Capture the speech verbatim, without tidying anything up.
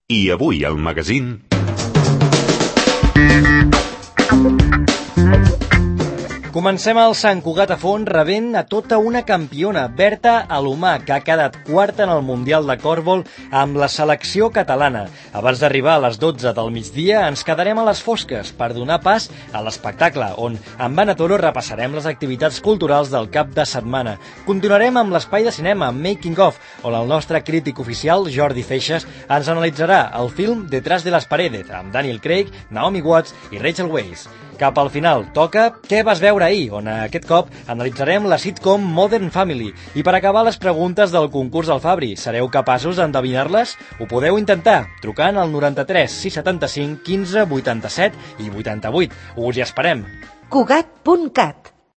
I avui al magazín... Comencem al Sant Cugat a Font rebent a tota una campiona, Berta Alomà, que ha quedat quarta en el Mundial de Còrbol amb la selecció catalana. Abans d'arribar a les dotze del migdia ens quedarem a les fosques per donar pas a l'espectacle, on amb Anna Toro repassarem les activitats culturals del cap de setmana. Continuarem amb l'espai de cinema Making of, on el nostre crític oficial, Jordi Feixas, ens analitzarà el film Detrás de las paredes, amb Daniel Craig, Naomi Watts i Rachel Weisz. Cap al final toca Què vas veure ahir?, on aquest cop analitzarem la sitcom Modern Family. I per acabar, les preguntes del concurs del Fabri. Sereu capaços d'endevinar-les? Ho podeu intentar trucant al noranta-tres sis setanta-cinc quinze vuitanta-set i vuitanta-vuit. Us hi esperem. Cugat punt cat